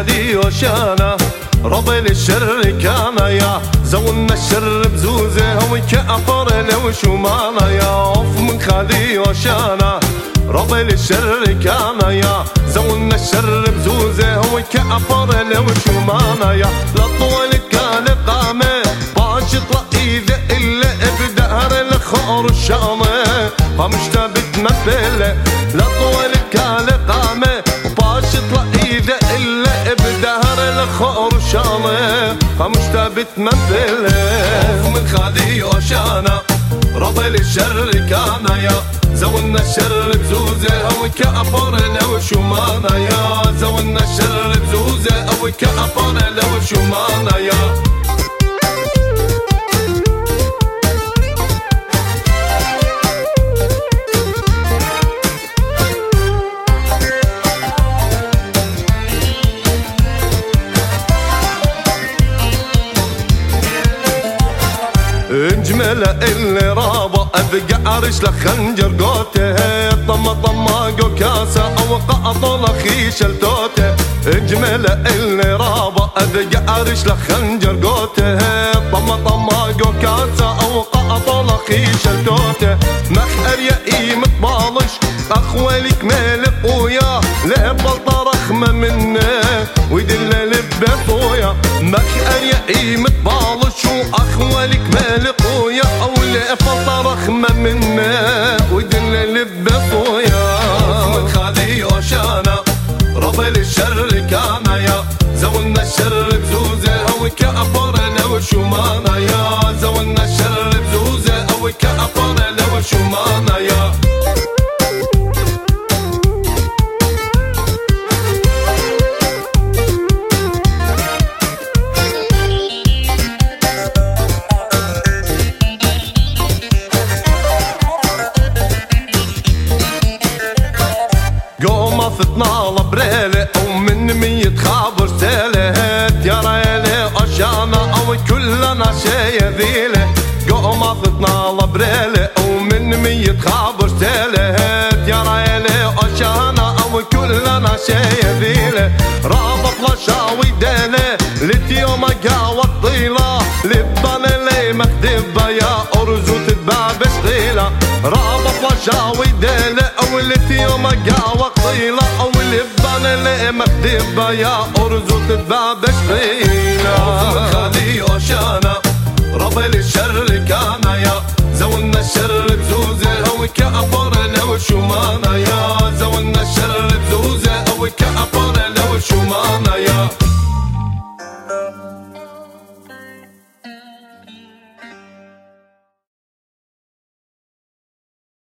خدي وشانا ربي للشر كان يا زولنا الشر بزوزه وكأفر لو شمانا يا اوف من خدي وشانا ربي للشر كان يا زولنا الشر بزوزه وكأفر لو شمانا يا لطول كان قامه باشط رئيذه إلا بدهر الخور الشامه فمشتا بتمثله لطول كان قامه باشط رئيذه إلا بدهر الخور الشامه فمشتا بتمثله من خادي وشانا ربي للشر كان يا زولنا الشر بزوزه او كأفر لو شمانا يا زولنا الشر بزوزه او كأفر لو شمانا يا انجمل اللي رابا ابقى عرش لخنجر قوته طما جو كاسة او قاطو لخيش التوته انجمل اللي رابا ابقى عرش لخنجر قوته طما جو كاسة او قاطو لخيش التوته مخر يا ايمت بالش اخوالك مالك ويا لبلطة رخمة منه ويدل لبطويا مخر يا ايمت بالش واخوالك مالك ويا او لبلطة رخمة منه ويدل لبطويا من خالي وشانا ربي للشر كان يا زولنا الشر بزوزه او كأفر لو شمانا يا زولنا الشر بزوزه او كأفر لو شمانا يا فتنا لبريلي او من 100 خابر سالت يا ريلي اشانا او كلنا شي ذيله قوم فتنا لبريلي او من 100 خابر سالت يا ريلي اشانا او كلنا شي ذيله رابط لشاوي ديله لتيوم قاوة طيله لبان لي مكتبه يا ارزو تتبع بشغيله رابط لشاوي ديله او لتيوم قاوة طيله او لبان لي مكتبه يا ارزو تتبع بشغيله خالي وشانا ربي للشر كان يا زولنا الشر بزوزه او كأفر لو شمانا يا زولنا الشر